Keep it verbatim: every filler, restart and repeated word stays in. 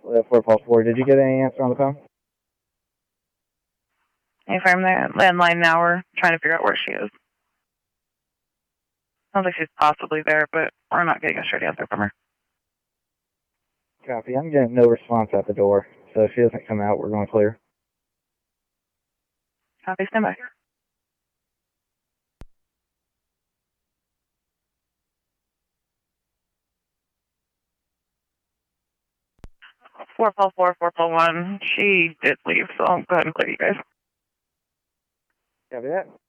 uh, four Paul four, did you get any answer on the phone? If I'm the landline now, we're trying to figure out where she is. Sounds like she's possibly there, but we're not getting a straight answer from her. Copy. I'm getting no response at the door, so if she doesn't come out, we're going clear. Copy, stand by. Four Paul four, four Paul one. She did leave, so I'll go ahead and clear you guys. Copy that.